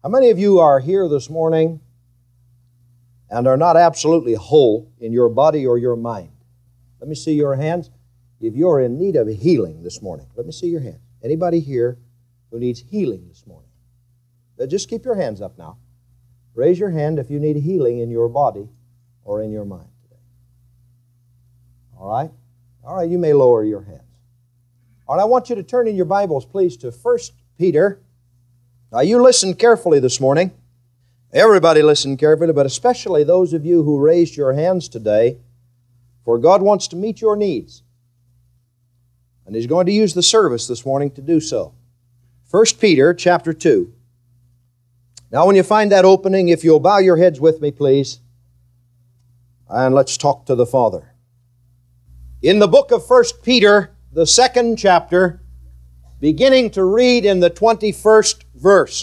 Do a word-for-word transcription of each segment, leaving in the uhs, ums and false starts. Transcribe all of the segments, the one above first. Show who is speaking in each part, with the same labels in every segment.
Speaker 1: How many of you are here this morning and are not absolutely whole in your body or your mind? Let me see your hands. If you're in need of healing this morning, let me see your hands. Anybody here who needs healing this morning? Just keep your hands up now. Raise your hand if you need healing in your body or in your mind today. All right? All right, you may lower your hands. All right, I want you to turn in your Bibles, please, to First Peter. Now, you listen carefully this morning. Everybody listen carefully, but especially those of you who raised your hands today, for God wants to meet your needs. And He's going to use the service this morning to do so. First Peter chapter two. Now, when you find that opening, if you'll bow your heads with me, please, and let's talk to the Father. In the book of First Peter, the second chapter, beginning to read in the twenty-first verse.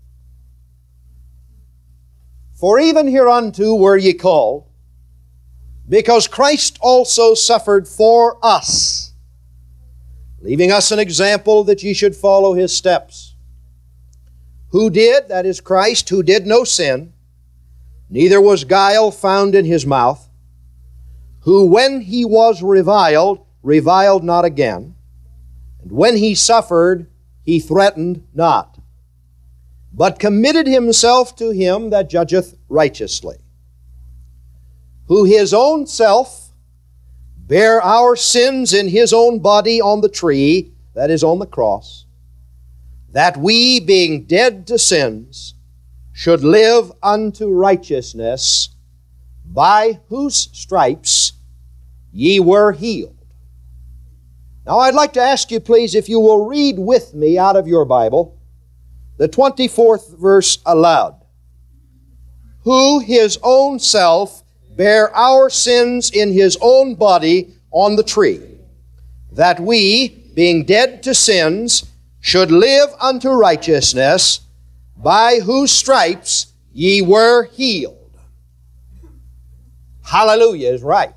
Speaker 1: For even hereunto were ye called, because Christ also suffered for us, leaving us an example that ye should follow His steps. Who did, that is Christ, who did no sin, neither was guile found in His mouth, who when He was reviled, reviled not again, and when He suffered, He threatened not, but committed Himself to Him that judgeth righteously, who His own self bare our sins in His own body on the tree, that is, on the cross, that we, being dead to sins, should live unto righteousness, by whose stripes ye were healed. Now, I'd like to ask you, please, if you will read with me out of your Bible the twenty-fourth verse aloud. Who His own self bare our sins in His own body on the tree, that we, being dead to sins, should live unto righteousness, by whose stripes ye were healed. Hallelujah is right.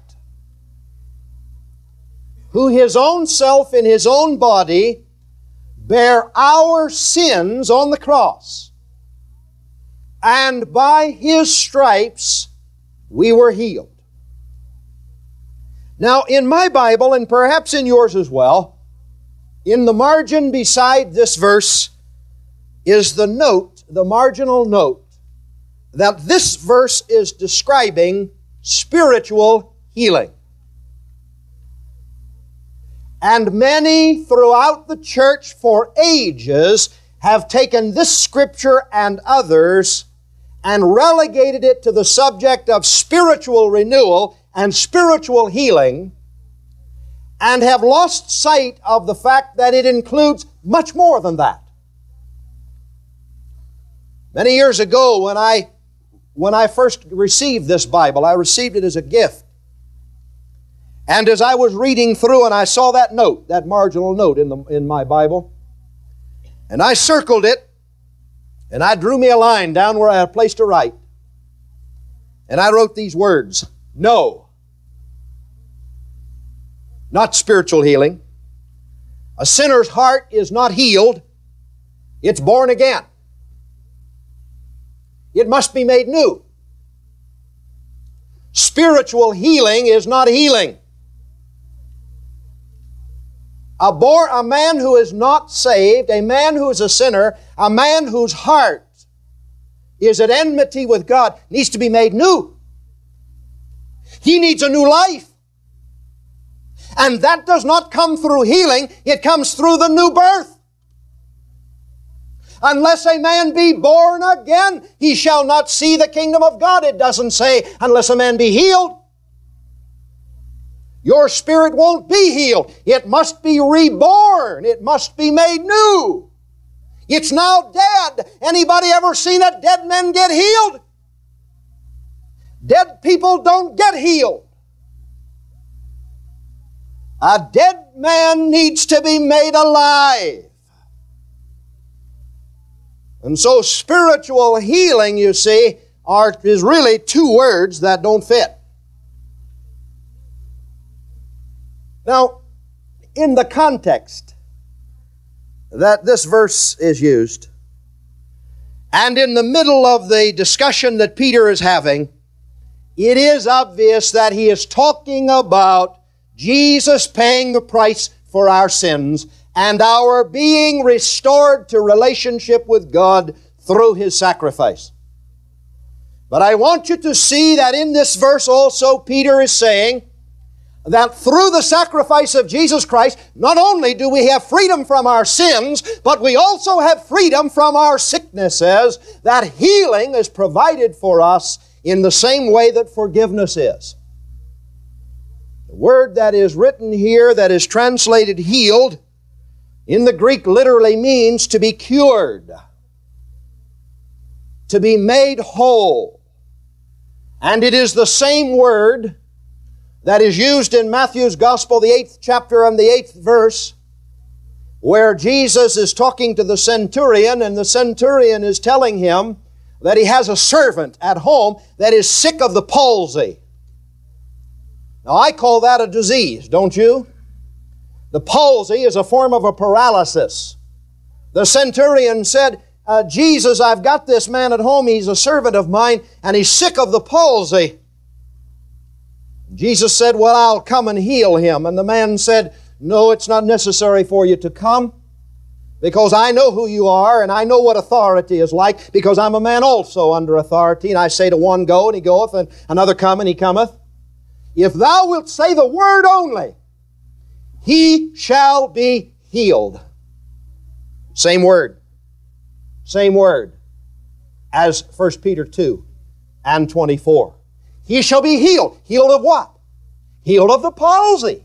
Speaker 1: Who His own self in His own body bare our sins on the cross, and by His stripes we were healed. Now, in my Bible, and perhaps in yours as well, in the margin beside this verse is the note, the marginal note, that this verse is describing spiritual healing. And many throughout the church for ages have taken this scripture and others and relegated it to the subject of spiritual renewal and spiritual healing, and have lost sight of the fact that it includes much more than that. Many years ago, when I, when I first received this Bible, I received it as a gift. And as I was reading through and I saw that note, that marginal note in, the, in my Bible, and I circled it, and I drew me a line down where I had a place to write, and I wrote these words: no. Not spiritual healing. A sinner's heart is not healed. It's born again. It must be made new. Spiritual healing is not healing. A, bor- a man who is not saved, a man who is a sinner, a man whose heart is at enmity with God, needs to be made new. He needs a new life. And that does not come through healing, it comes through the new birth. Unless a man be born again, he shall not see the kingdom of God. It doesn't say, unless a man be healed. Your spirit won't be healed. It must be reborn. It must be made new. It's now dead. Anybody ever seen a dead man get healed? Dead people don't get healed. A dead man needs to be made alive. And so spiritual healing, you see, are, is really two words that don't fit. Now, in the context that this verse is used, And in the middle of the discussion that Peter is having, it is obvious that he is talking about Jesus paying the price for our sins and our being restored to relationship with God through His sacrifice. But I want you to see that in this verse also Peter is saying that through the sacrifice of Jesus Christ, not only do we have freedom from our sins, but we also have freedom from our sicknesses, that healing is provided for us in the same way that forgiveness is. The word that is written here, that is translated healed, in the Greek literally means to be cured, to be made whole. And it is the same word that is used in Matthew's Gospel, the eighth chapter and the eighth verse, where Jesus is talking to the centurion, and the centurion is telling him that he has a servant at home that is sick of the palsy. Now, I call that a disease, don't you? The palsy is a form of a paralysis. The centurion said, uh, Jesus, I've got this man at home, he's a servant of mine, and he's sick of the palsy. Jesus said, well, I'll come and heal him. And the man said, no, it's not necessary for you to come, because I know who you are, and I know what authority is like, because I'm a man also under authority. And I say to one, go, and he goeth, and another, come, and he cometh. If thou wilt say the word only, he shall be healed. Same word. Same word as First Peter two and twenty-four. He shall be healed. Healed of what? Healed of the palsy.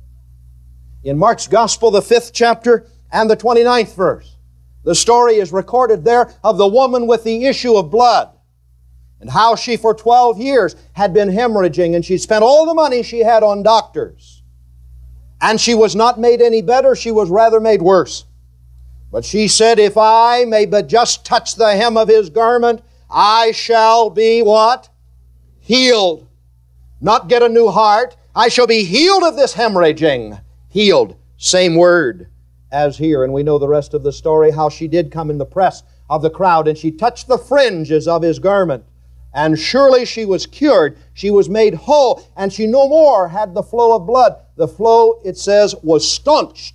Speaker 1: In Mark's Gospel, the fifth chapter and the twenty-ninth verse, the story is recorded there of the woman with the issue of blood, and how she for twelve years had been hemorrhaging, and she spent all the money she had on doctors. And she was not made any better, she was rather made worse. But she said, if I may but just touch the hem of His garment, I shall be what? Healed. Not get a new heart. I shall be healed of this hemorrhaging. Healed. Same word as here. And we know the rest of the story, how she did come in the press of the crowd, and she touched the fringes of His garment. And surely she was cured. She was made whole. And she no more had the flow of blood. The flow, it says, was staunched.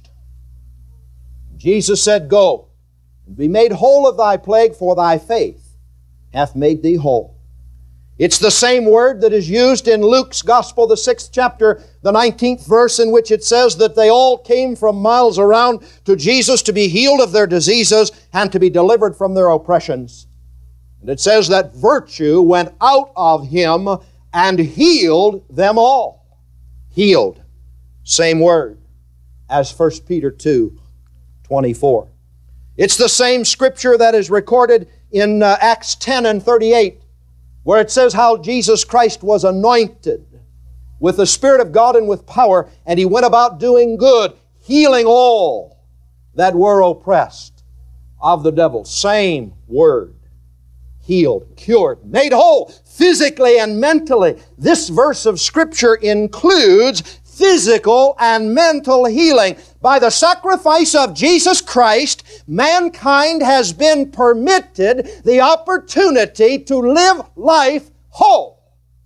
Speaker 1: Jesus said, go, and be made whole of thy plague, for thy faith hath made thee whole. It's the same word that is used in Luke's Gospel, the sixth chapter, the nineteenth verse, in which it says that they all came from miles around to Jesus to be healed of their diseases and to be delivered from their oppressions. And it says that virtue went out of Him and healed them all. Healed. Same word as First Peter two twenty-four. It's the same scripture that is recorded in uh, Acts ten and thirty-eight, where it says how Jesus Christ was anointed with the Spirit of God and with power, and He went about doing good, healing all that were oppressed of the devil. Same word. Healed, cured, made whole, physically and mentally. This verse of Scripture includes physical and mental healing. By the sacrifice of Jesus Christ, mankind has been permitted the opportunity to live life whole.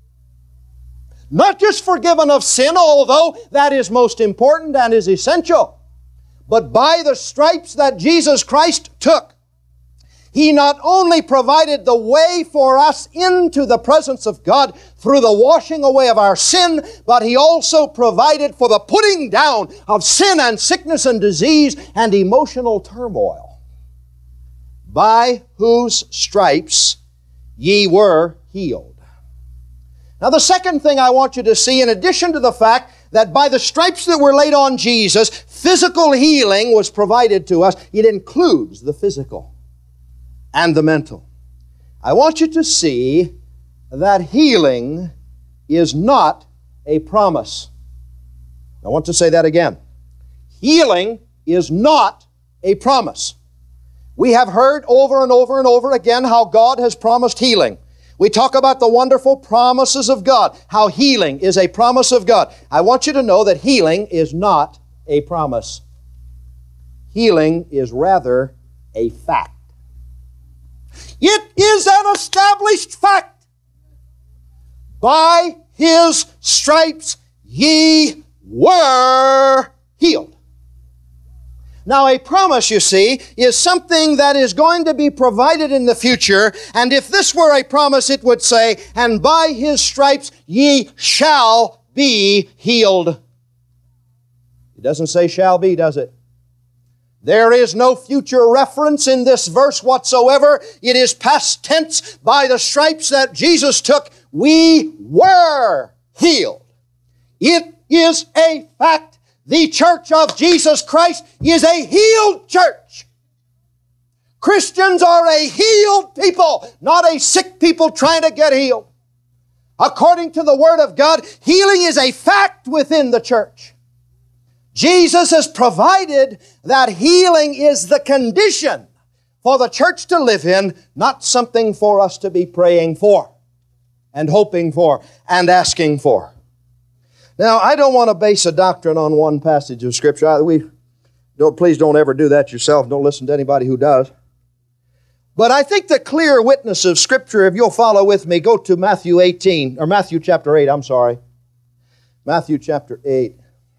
Speaker 1: Not just forgiven of sin, although that is most important and is essential, but by the stripes that Jesus Christ took, He not only provided the way for us into the presence of God through the washing away of our sin, but He also provided for the putting down of sin and sickness and disease and emotional turmoil. By whose stripes ye were healed. Now, the second thing I want you to see, in addition to the fact that by the stripes that were laid on Jesus, physical healing was provided to us, it includes the physical and the mental. I want you to see that healing is not a promise. I want to say that again. Healing is not a promise. We have heard over and over and over again how God has promised healing. We talk about the wonderful promises of God, how healing is a promise of God. I want you to know that healing is not a promise. Healing is rather a fact. It is an established fact. By His stripes ye were healed. Now, a promise, you see, is something that is going to be provided in the future. And if this were a promise, it would say, and by His stripes ye shall be healed. It doesn't say shall be, does it? There is no future reference in this verse whatsoever. It is past tense. By the stripes that Jesus took, we were healed. It is a fact. The church of Jesus Christ is a healed church. Christians are a healed people, not a sick people trying to get healed. According to the Word of God, healing is a fact within the church. Jesus has provided that healing is the condition for the church to live in, not something for us to be praying for and hoping for and asking for. Now, I don't want to base a doctrine on one passage of Scripture. We don't, please don't ever do that yourself. Don't listen to anybody who does. But I think the clear witness of Scripture, if you'll follow with me, go to Matthew eighteen, or Matthew chapter eight, I'm sorry. Matthew chapter eight.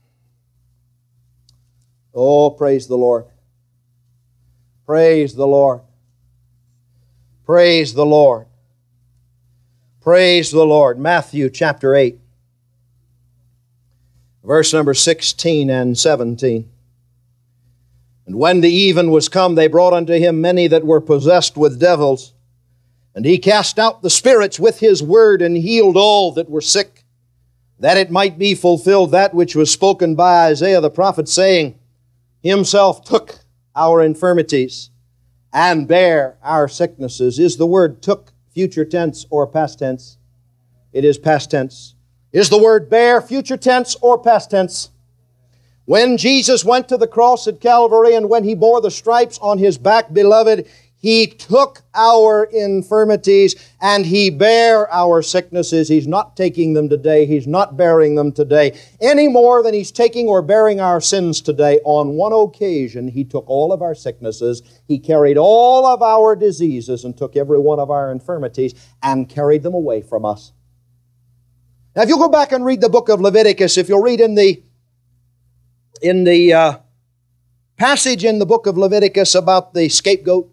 Speaker 1: Oh, praise the Lord. Praise the Lord. Praise the Lord. Praise the Lord. Matthew chapter eight. Verse number sixteen and seventeen. And when the even was come, they brought unto Him many that were possessed with devils. And He cast out the spirits with His word, and healed all that were sick, that it might be fulfilled that which was spoken by Isaiah the prophet, saying, Himself took our infirmities and bare our sicknesses. Is the word took future tense or past tense? It is past tense. Is the word bear future tense or past tense? When Jesus went to the cross at Calvary and when He bore the stripes on His back, beloved, He took our infirmities and He bare our sicknesses. He's not taking them today. He's not bearing them today any more than He's taking or bearing our sins today. On one occasion, He took all of our sicknesses. He carried all of our diseases and took every one of our infirmities and carried them away from us. Now, if you'll go back and read the book of Leviticus, if you'll read in the, in the uh, passage in the book of Leviticus about the scapegoat,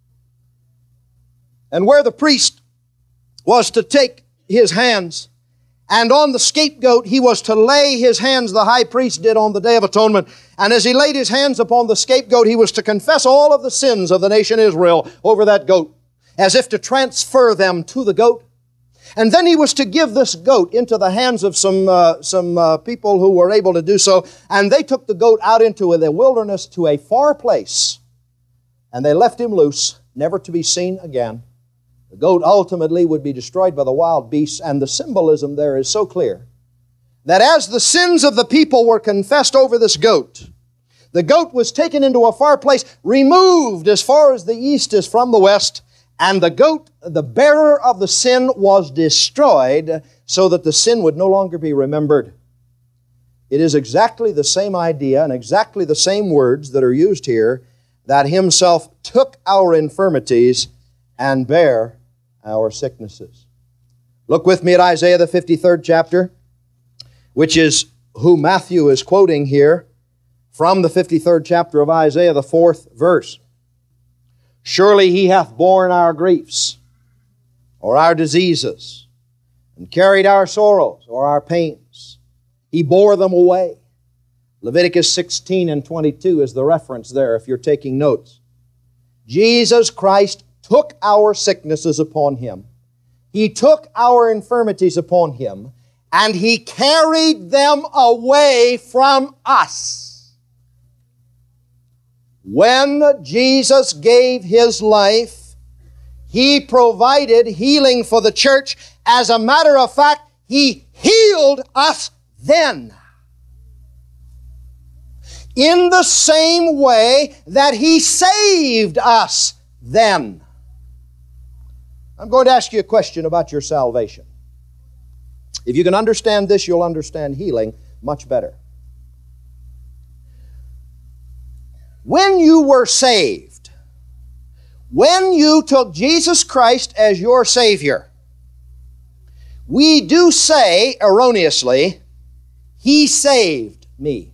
Speaker 1: and where the priest was to take his hands, and on the scapegoat he was to lay his hands, the high priest did on the Day of Atonement. And as he laid his hands upon the scapegoat, he was to confess all of the sins of the nation Israel over that goat, as if to transfer them to the goat. And then he was to give this goat into the hands of some, uh, some uh, people who were able to do so. And they took the goat out into the wilderness to a far place. And they left him loose, never to be seen again. The goat ultimately would be destroyed by the wild beasts. And the symbolism there is so clear that as the sins of the people were confessed over this goat, the goat was taken into a far place, removed as far as the east is from the west, and the goat, the bearer of the sin, was destroyed so that the sin would no longer be remembered. It is exactly the same idea and exactly the same words that are used here, that Himself took our infirmities and bare our sicknesses. Look with me at Isaiah the fifty-third chapter, which is who Matthew is quoting here from the fifty-third chapter of Isaiah, the fourth verse. Surely He hath borne our griefs, or our diseases, and carried our sorrows, or our pains. He bore them away. Leviticus sixteen and twenty-two is the reference there if you're taking notes. Jesus Christ took our sicknesses upon Him. He took our infirmities upon Him, and He carried them away from us. When Jesus gave His life, He provided healing for the church. As a matter of fact, He healed us then. In the same way that He saved us then. I'm going to ask you a question about your salvation. If you can understand this, you'll understand healing much better. When you were saved, When you took Jesus Christ as your Savior, we do say erroneously, He saved me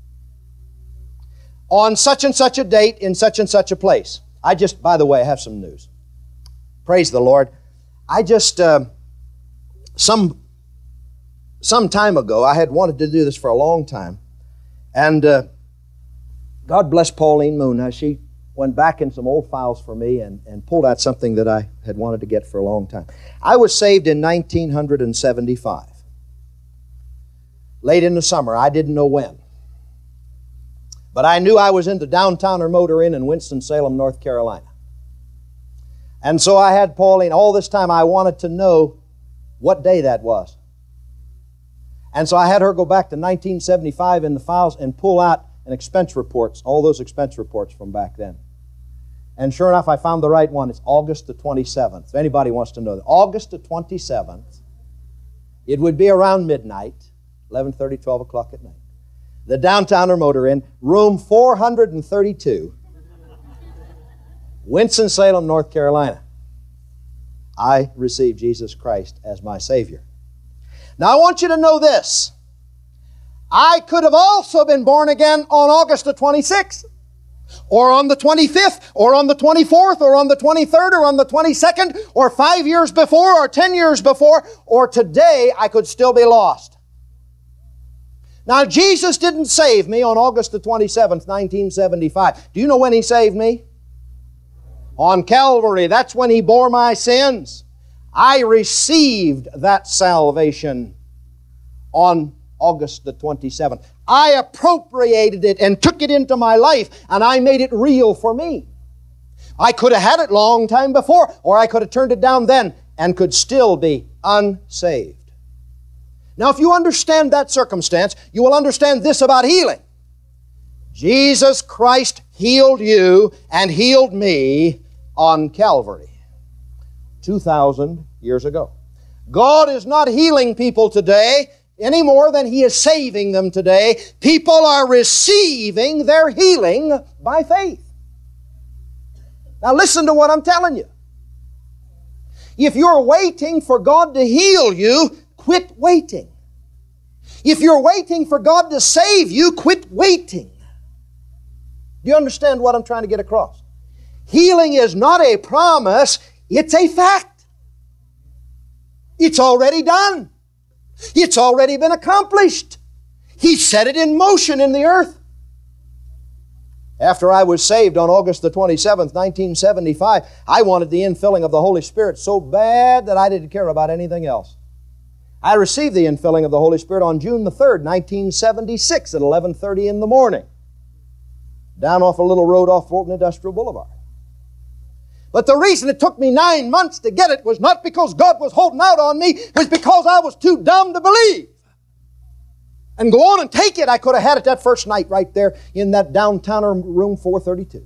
Speaker 1: on such and such a date in such and such a place. I just, by the way, I have some news. Praise the Lord. I just, uh, some, some time ago, I had wanted to do this for a long time. And uh, God bless Pauline Moon. Now, she went back in some old files for me and, and pulled out something that I had wanted to get for a long time. I was saved in nineteen seventy-five. Late in the summer. I didn't know when. But I knew I was in the Downtowner Motor Inn in Winston-Salem, North Carolina. And so I had Pauline, all this time I wanted to know what day that was. And so I had her go back to nineteen seventy-five in the files and pull out an expense reports, all those expense reports from back then. And sure enough, I found the right one. It's August the twenty-seventh. If anybody wants to know that. August the twenty-seventh. It would be around midnight, eleven thirty, twelve o'clock at night. The Downtowner Motor Inn, room four hundred thirty-two, Winston-Salem, North Carolina. I received Jesus Christ as my Savior. Now I want you to know this. I could have also been born again on August the twenty-sixth, or on the twenty-fifth, or on the twenty-fourth, or on the twenty-third, or on the twenty-second, or five years before, or ten years before, or today I could still be lost. Now, Jesus didn't save me on August the twenty-seventh, nineteen seventy-five. Do you know when He saved me? On Calvary. That's when He bore my sins. I received that salvation on August the twenty-seventh. I appropriated it and took it into my life, and I made it real for me. I could have had it long time before, or I could have turned it down then and could still be unsaved. Now, if you understand that circumstance, you will understand this about healing. Jesus Christ healed you and healed me on Calvary two thousand years ago. God is not healing people today any more than He is saving them today. People are receiving their healing by faith. Now listen to what I'm telling you. If you're waiting for God to heal you, quit waiting. If you're waiting for God to save you, quit waiting. Do you understand what I'm trying to get across? Healing is not a promise, it's a fact. It's already done. It's already been accomplished. He set it in motion in the earth. After I was saved on August the twenty-seventh, nineteen seventy-five, I wanted the infilling of the Holy Spirit so bad that I didn't care about anything else. I received the infilling of the Holy Spirit on June the third, nineteen seventy-six at eleven thirty in the morning, down off a little road off Fulton Industrial Boulevard. But the reason it took me nine months to get it was not because God was holding out on me, it was because I was too dumb to believe. And go on and take it. I could have had it that first night right there in that Downtowner room four thirty-two.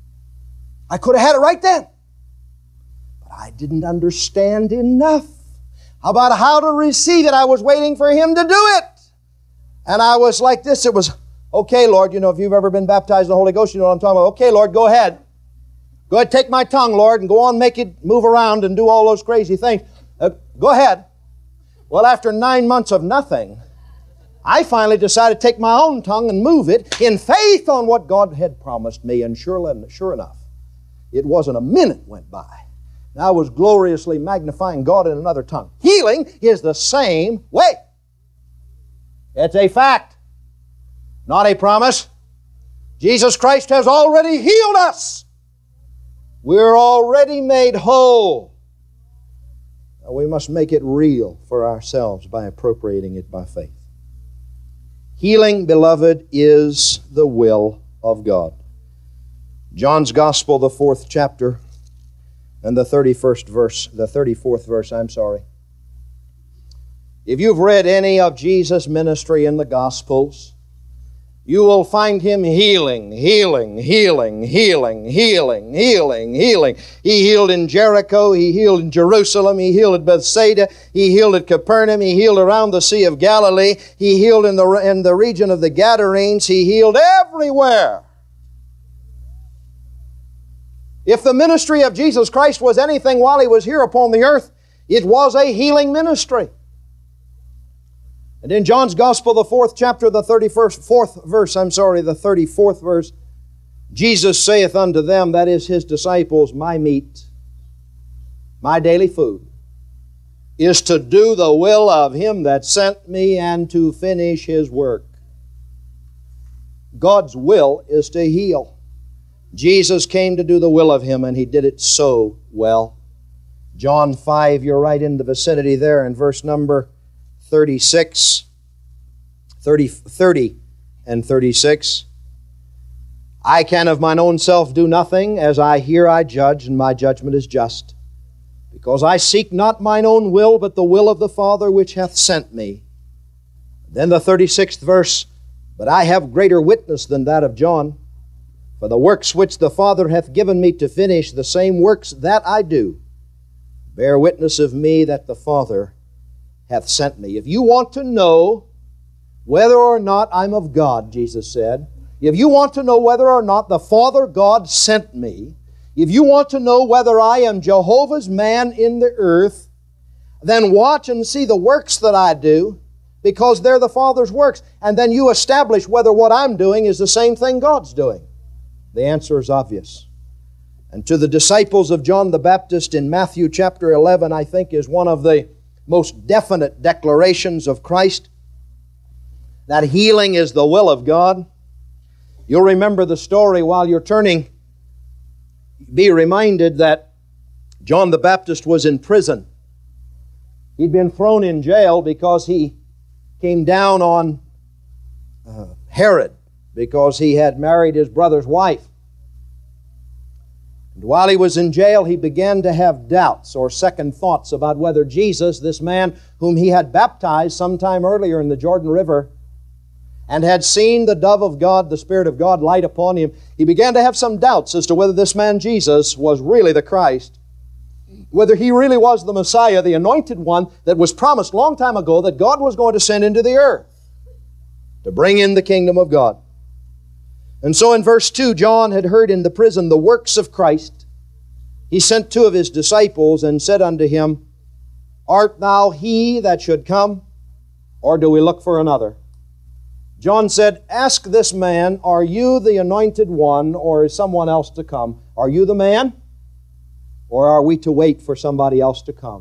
Speaker 1: I could have had it right then. But I didn't understand enough about how to receive it. I was waiting for Him to do it. And I was like this. It was, okay, Lord, you know, if you've ever been baptized in the Holy Ghost, you know what I'm talking about. Okay, Lord, go ahead. Go ahead, take my tongue, Lord, and go on, make it move around and do all those crazy things. Uh, go ahead. Well, after nine months of nothing, I finally decided to take my own tongue and move it in faith on what God had promised me. And sure, sure enough, it wasn't a minute went by. And I was gloriously magnifying God in another tongue. Healing is the same way. It's a fact, not a promise. Jesus Christ has already healed us. We're already made whole. Now, we must make it real for ourselves by appropriating it by faith. Healing, beloved, is the will of God. John's Gospel, the fourth chapter, and the thirty-first verse, the thirty-fourth verse, I'm sorry. If you've read any of Jesus' ministry in the Gospels, you will find Him healing, healing, healing, healing, healing, healing, healing. He healed in Jericho, He healed in Jerusalem, He healed at Bethsaida, He healed at Capernaum, He healed around the Sea of Galilee, He healed in the, in the region of the Gadarenes, He healed everywhere. If the ministry of Jesus Christ was anything while He was here upon the earth, it was a healing ministry. And in John's Gospel, the fourth chapter, the thirty-first, fourth verse, I'm sorry, the thirty-fourth verse, Jesus saith unto them, that is His disciples, my meat, my daily food, is to do the will of Him that sent me and to finish His work. God's will is to heal. Jesus came to do the will of Him, and He did it so well. John five, you're right in the vicinity there in verse number thirty-six, thirty, thirty and thirty-six. I can of mine own self do nothing, as I hear I judge, and my judgment is just. Because I seek not mine own will, but the will of the Father which hath sent me. Then the thirty-sixth verse, but I have greater witness than that of John, for the works which the Father hath given me to finish, the same works that I do, bear witness of me that the Father hath sent me. If you want to know whether or not I'm of God, Jesus said, if you want to know whether or not the Father God sent me, if you want to know whether I am Jehovah's man in the earth, then watch and see the works that I do, because they're the Father's works. And then you establish whether what I'm doing is the same thing God's doing. The answer is obvious. And to the disciples of John the Baptist in Matthew chapter eleven, I think is one of the most definite declarations of Christ, that healing is the will of God. You'll remember the story while you're turning. Be reminded that John the Baptist was in prison. He'd been thrown in jail because he came down on uh, Herod, because he had married his brother's wife. And while he was in jail, he began to have doubts or second thoughts about whether Jesus, this man whom he had baptized sometime earlier in the Jordan River, and had seen the dove of God, the Spirit of God, light upon him, he began to have some doubts as to whether this man Jesus was really the Christ, whether He really was the Messiah, the anointed one that was promised long time ago that God was going to send into the earth to bring in the kingdom of God. And so in verse two, John had heard in the prison the works of Christ. He sent two of his disciples and said unto him, Art thou He that should come, or do we look for another? John said, Ask this man, are you the anointed one, or is someone else to come? Are you the man, or are we to wait for somebody else to come?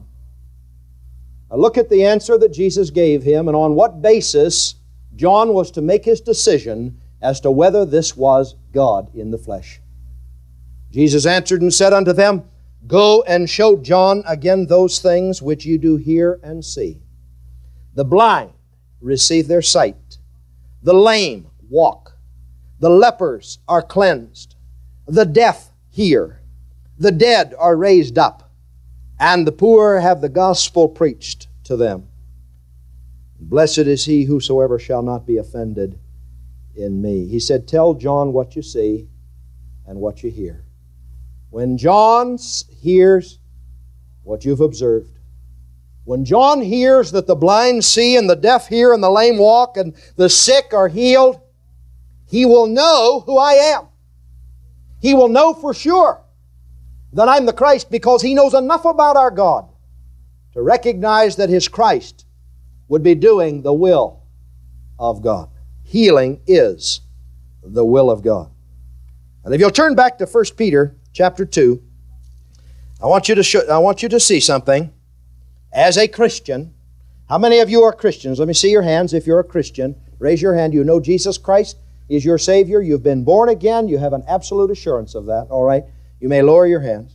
Speaker 1: Now look at the answer that Jesus gave him, and on what basis John was to make his decision as to whether this was God in the flesh. Jesus answered and said unto them, Go and show John again those things which you do hear and see. The blind receive their sight. The lame walk. The lepers are cleansed. The deaf hear. The dead are raised up. And the poor have the gospel preached to them. Blessed is he whosoever shall not be offended in me. He said, Tell John what you see and what you hear. When John hears what you've observed, when John hears that the blind see and the deaf hear and the lame walk and the sick are healed, he will know who I am. He will know for sure that I'm the Christ, because he knows enough about our God to recognize that his Christ would be doing the will of God. Healing is the will of God. And if you'll turn back to First Peter chapter two, I want you to show, I want you to see something. As a Christian, how many of you are Christians? Let me see your hands if you're a Christian. Raise your hand. You know Jesus Christ is your Savior. You've been born again. You have an absolute assurance of that. All right. You may lower your hands.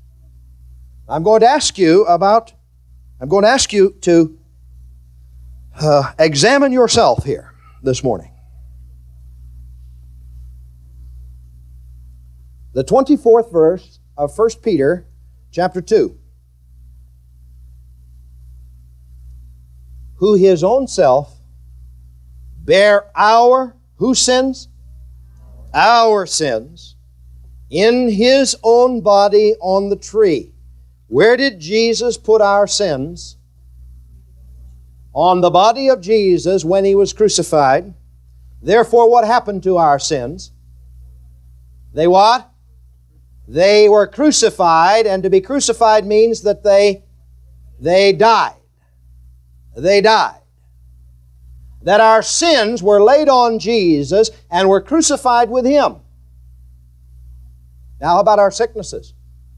Speaker 1: I'm going to ask you about, I'm going to ask you to uh, examine yourself here this morning. The twenty-fourth verse of First Peter chapter two. Who his own self bare our, whose sins? Our sins in his own body on the tree. Where did Jesus put our sins? On the body of Jesus when he was crucified. Therefore, what happened to our sins? They what? They were crucified, and to be crucified means that they, they died. They died. That our sins were laid on Jesus and were crucified with Him. Now, how about our sicknesses?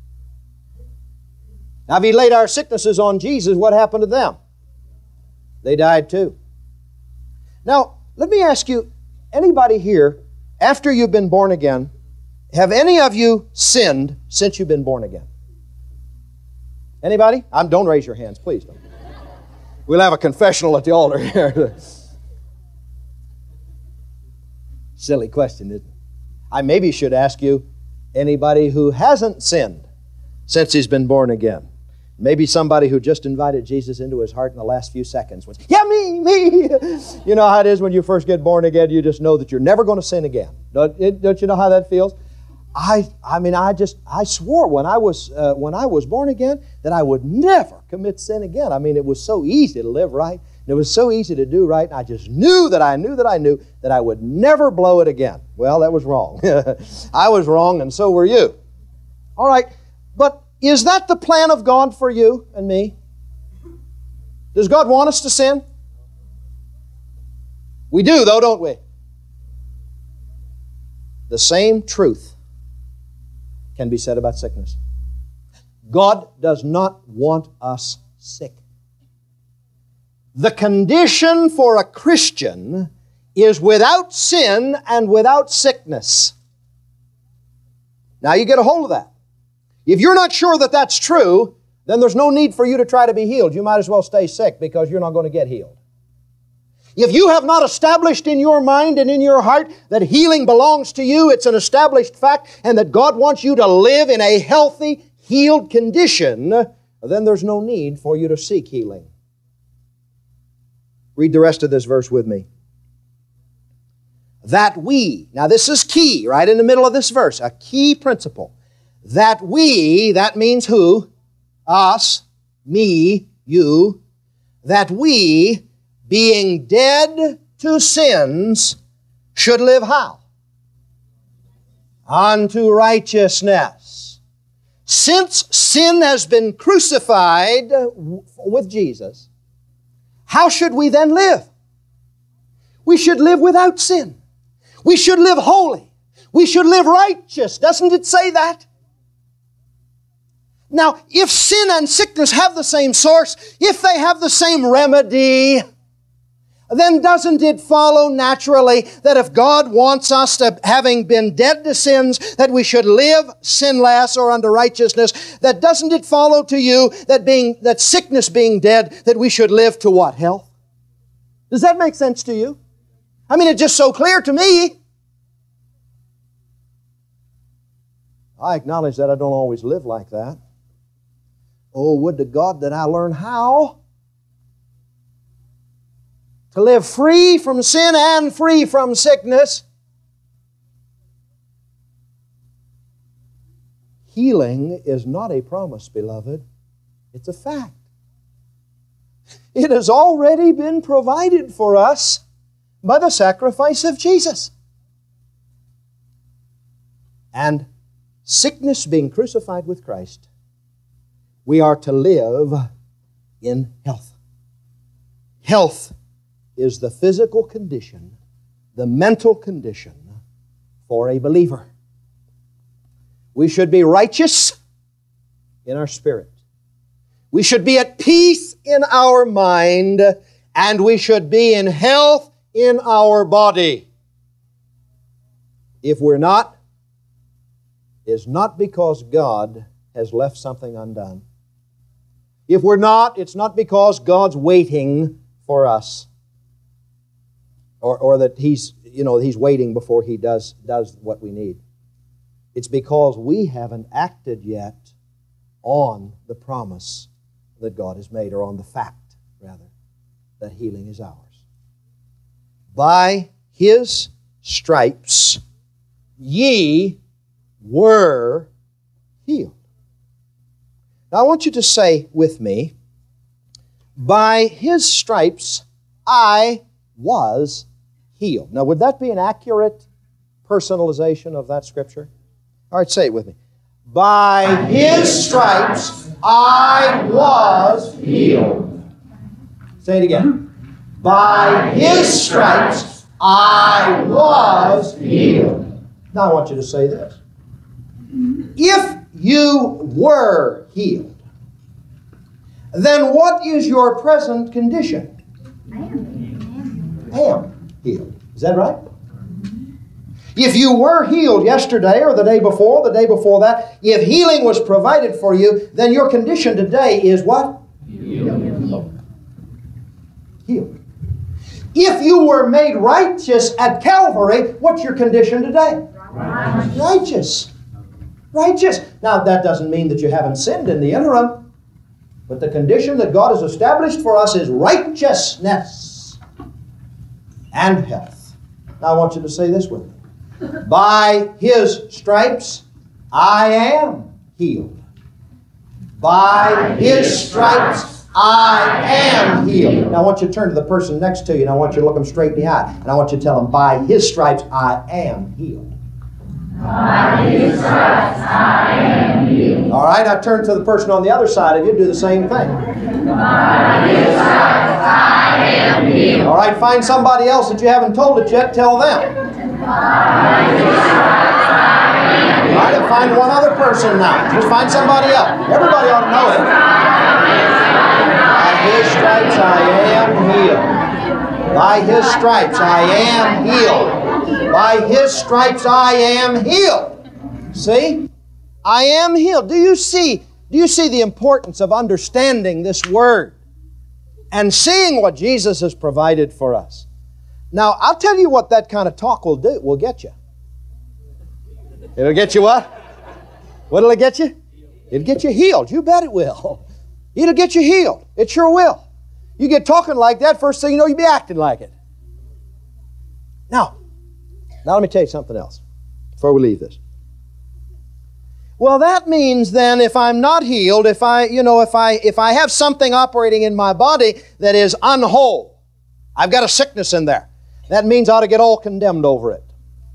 Speaker 1: Now, if He laid our sicknesses on Jesus, what happened to them? They died too. Now, let me ask you, anybody here, after you've been born again, have any of you sinned since you've been born again? Anybody? Um, don't raise your hands, please don't. We'll have a confessional at the altar here. Silly question, isn't it? I maybe should ask you, anybody who hasn't sinned since he's been born again? Maybe somebody who just invited Jesus into his heart in the last few seconds was, yeah, me, me. You know how it is when you first get born again, you just know that you're never going to sin again. Don't, it, don't you know how that feels? I, I mean, I just, I swore when I was, uh, when I was born again that I would never commit sin again. I mean, it was so easy to live right. And it was so easy to do right. And I just knew that I knew that I knew that I would never blow it again. Well, that was wrong. I was wrong, and so were you. All right, but is that the plan of God for you and me? Does God want us to sin? We do, though, don't we? The same truth can be said about sickness. God does not want us sick. The condition for a Christian is without sin and without sickness. Now you get a hold of that. If you're not sure that that's true, then there's no need for you to try to be healed. You might as well stay sick because you're not going to get healed. If you have not established in your mind and in your heart that healing belongs to you, it's an established fact, and that God wants you to live in a healthy, healed condition, then there's no need for you to seek healing. Read the rest of this verse with me. That we, now this is key, right in the middle of this verse, a key principle. That we, that means who? Us, me, you. That we, being dead to sins, should live how? Unto righteousness. Since sin has been crucified with Jesus, how should we then live? We should live without sin. We should live holy. We should live righteous. Doesn't it say that? Now, if sin and sickness have the same source, if they have the same remedy, then doesn't it follow naturally that if God wants us to, having been dead to sins, that we should live sinless or unto righteousness? That doesn't it follow to you that being that sickness being dead, that we should live to what? Health? Does that make sense to you? I mean, it's just so clear to me. I acknowledge that I don't always live like that. Oh, would to God that I learn how to live free from sin and free from sickness. Healing is not a promise, beloved. It's a fact. It has already been provided for us by the sacrifice of Jesus. And sickness being crucified with Christ, we are to live in health. Health is the physical condition, the mental condition for a believer. We should be righteous in our spirit. We should be at peace in our mind, and we should be in health in our body. If we're not, it's not because God has left something undone. If we're not, it's not because God's waiting for us, or, or that He's, you know, He's waiting before He does, does what we need. It's because we haven't acted yet on the promise that God has made, or on the fact, rather, that healing is ours. By His stripes ye were healed. Now I want you to say with me, by His stripes I was healed. Now would that be an accurate personalization of that scripture? All right, say it with me. By His stripes I was healed. Say it again. By His stripes I was healed. Now I want you to say this. If you were healed, then what is your present condition? I am healed. Is that right? If you were healed yesterday or the day before, the day before that, if healing was provided for you, then your condition today is what? Healed. Healed. If you were made righteous at Calvary, what's your condition today? Righteous. Righteous. Righteous. Now, that doesn't mean that you haven't sinned in the interim, but the condition that God has established for us is righteousness and health. Now, I want you to say this with me. By His stripes I am healed. By His stripes I am healed. Now I want you to turn to the person next to you and I want you to look them straight in the eye. And I want you to tell them, by His stripes I am healed. By His stripes I am healed. All right, now turn to the person on the other side of you. Do the same thing. By His stripes I am healed. All right, find somebody else that you haven't told it yet. Tell them. All right, and find one other person now. Just find somebody else. Everybody ought to know it. By His stripes I am healed. By His stripes I am healed. By His stripes I am healed. See? I am healed. Do you see, do you see the importance of understanding this word and seeing what Jesus has provided for us? Now, I'll tell you what that kind of talk will do. Will get you. It'll get you what? What'll it get you? It'll get you healed. You bet it will. It'll get you healed. It sure will. You get talking like that, first thing you know, you'll be acting like it. Now, now let me tell you something else before we leave this. Well, that means then if I'm not healed, if I, you know, if I if I have something operating in my body that is unwhole, I've got a sickness in there. That means I ought to get all condemned over it.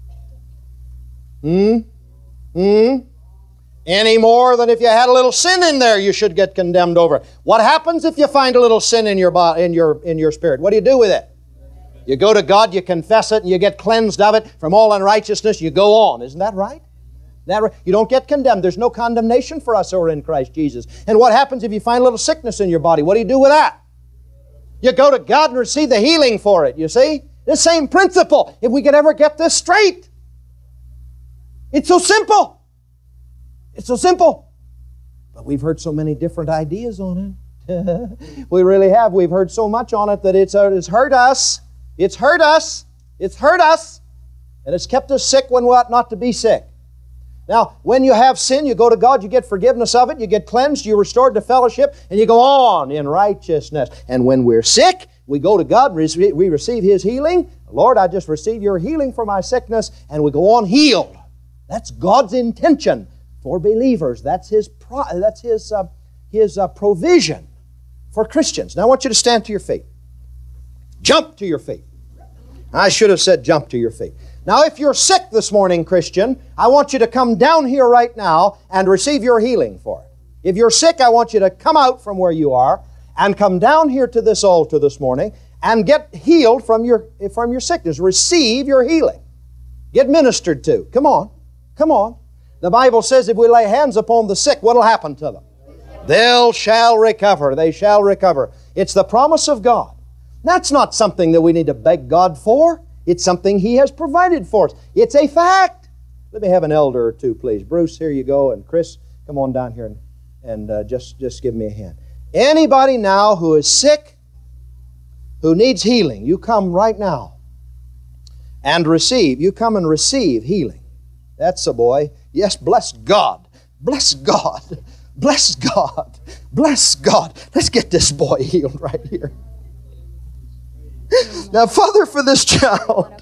Speaker 1: Hmm? Hmm? Any more than if you had a little sin in there, you should get condemned over it. What happens if you find a little sin in your body, in your in your spirit? What do you do with it? You go to God, you confess it, and you get cleansed of it from all unrighteousness. You go on. Isn't that right? That right? You don't get condemned. There's no condemnation for us who are in Christ Jesus. And what happens if you find a little sickness in your body? What do you do with that? You go to God and receive the healing for it, you see? The same principle, if we could ever get this straight. It's so simple. It's so simple. But we've heard so many different ideas on it. We really have. We've heard so much on it that it's, uh, it's hurt us. It's hurt us. It's hurt us. And it's kept us sick when we ought not to be sick. Now, when you have sin, you go to God, you get forgiveness of it, you get cleansed, you're restored to fellowship, and you go on in righteousness. And when we're sick, we go to God, and we receive His healing. Lord, I just received your healing for my sickness, and we go on healed. That's God's intention for believers. That's His, pro that's His, uh, his uh, provision for Christians. Now, I want you to stand to your feet. Jump to your feet. I should have said jump to your feet. Now, if you're sick this morning, Christian, I want you to come down here right now and receive your healing for it. If you're sick, I want you to come out from where you are and come down here to this altar this morning and get healed from your, from your sickness. Receive your healing. Get ministered to. Come on. Come on. The Bible says if we lay hands upon the sick, what will happen to them? They shall recover. They shall recover. It's the promise of God. That's not something that we need to beg God for. It's something He has provided for us. It's a fact. Let me have an elder or two, please. Bruce, here you go. And Chris, come on down here and, and uh, just, just give me a hand. Anybody now who is sick, who needs healing, you come right now and receive. You come and receive healing. That's a boy. Yes, bless God. Bless God. Bless God. Bless God. Let's get this boy healed right here. Now, Father, for this child,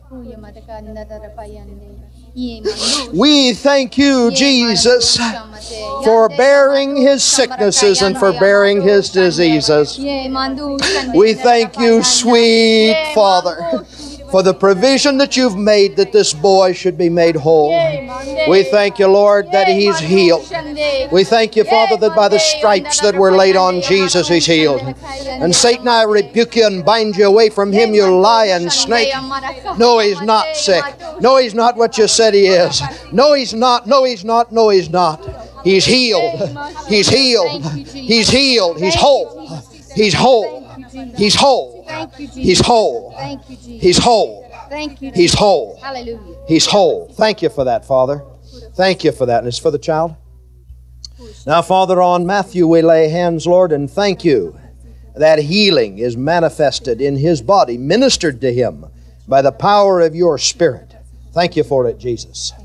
Speaker 1: we thank you, Jesus, for bearing his sicknesses and for bearing his diseases. We thank you, sweet Father, for the provision that you've made that this boy should be made whole. We thank you, Lord, that he's healed. We thank you, Father, that by the stripes that were laid on Jesus, he's healed. And Satan, I rebuke you and bind you away from him, you lying snake. No, he's not sick. No, he's not what you said he is. No, he's not. No, he's not. No, he's not. He's healed. He's healed. He's healed. He's whole. He's whole. He's whole. He's whole. He's whole. He's whole. He's whole. Thank you for that, Father. Thank you for that. And it's for the child. Now, Father, on Matthew we lay hands, Lord, and thank you that healing is manifested in his body, ministered to him by the power of your Spirit. Thank you for it, Jesus.